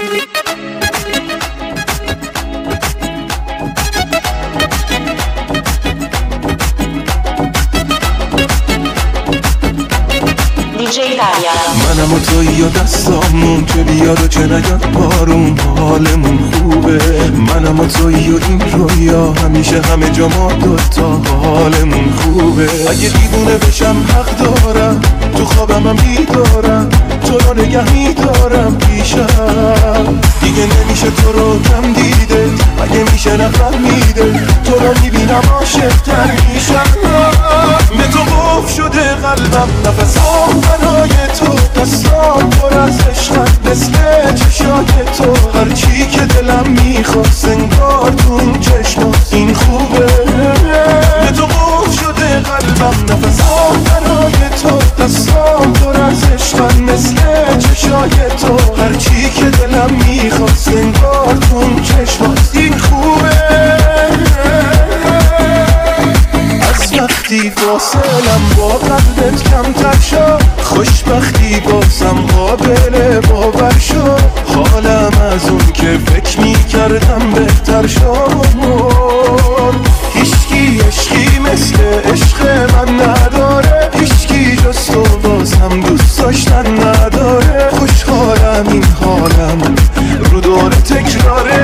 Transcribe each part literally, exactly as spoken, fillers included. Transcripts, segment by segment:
منم و تویی و دستامون که بیاد و که نیاد بارون حالمون خوبه. منم و تویی و این رویا همیشه همه جا ما دوتا حالمون خوبه. اگه دیوونه بشم حق دارم تو خوابم هم بیدارم تو رو نگه میدارم پیشم. دیگه نمیشه تو رو کم دیده اگه میشه رقم میده تو رو میبینم عاشق تر میشم. به تو قف شده قلبم نفسام برای تو دستام پر از عشقم مثل چشای تو. هرچی که دلم میخواست انگار تو چشمات این خوبه. به تو قف شده قلبم نفسام برای تو دستام پر از عشقم مثل چشای تو. هرچی که دلم میخواست انگار تو چشمات این خوبه. وقتی فاصلم با قلبت کمتر شد خوشبختی بازم قابل باور شد. حالم از اون که فکر میکردم بهتر شد. هیچکی عشقی مثل عشق من نداره هیچکی جز تو بازم دوست داشتن نداره. خوشحالم این حالم رو دور تکراره.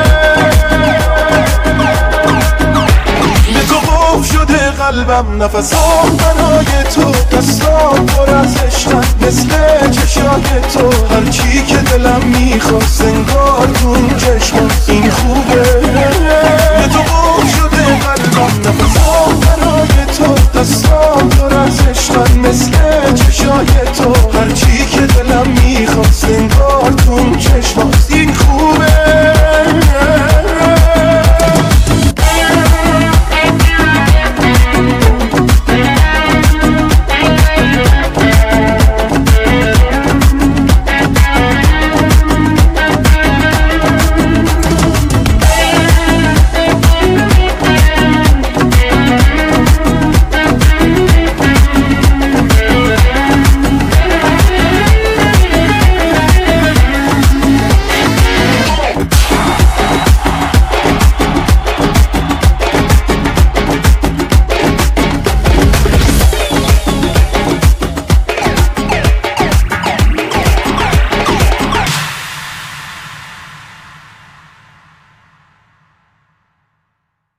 شده قلبم نفسام برای تو دستام پر از عشقم مثل چشای تو. هرچی که دلم میخواست انگار تو چشمات این خوبه. به تو قف شده قلبم نفسام برای تو دستام پر از عشقم مثل چشای تو. هرچی که دلم میخواست انگار تو چشمات